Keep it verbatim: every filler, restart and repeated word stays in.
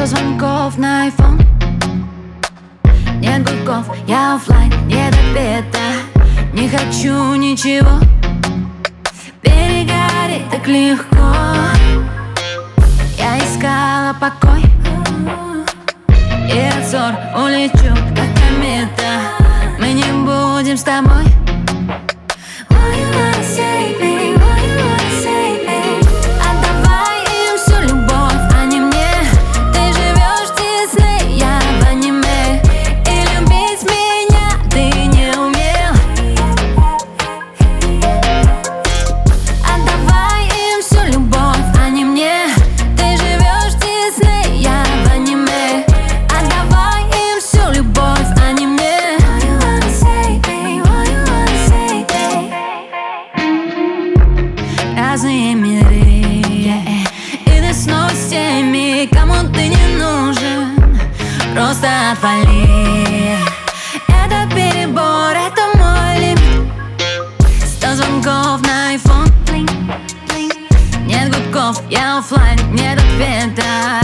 Сто звонков на айфон, нет гудков, я оффлайн, нет ответа. Не хочу ничего, перегореть так легко. Я искала покой, и от ссор улечу, как комета. Мы не будем с тобой. What you wanna say, babe? What you wanna say, babe? Отдавай им всю любовь, а не мне. Ты живешь в Дисней, я в аниме. И любить меня ты не умел. Отдавай им всю любовь, а не мне. Ты живешь в Дисней, я в аниме. Отдавай им всю любовь, а не мне. What you wanna say, babe? What you wanna say, babe? Разные миры, yeah. И ты снова с теми, кому ты не нужен. Просто отвали. Это перебор, это мой лимит. Сто звонков на айфон, нет гудков, я оффлайн, нет ответа.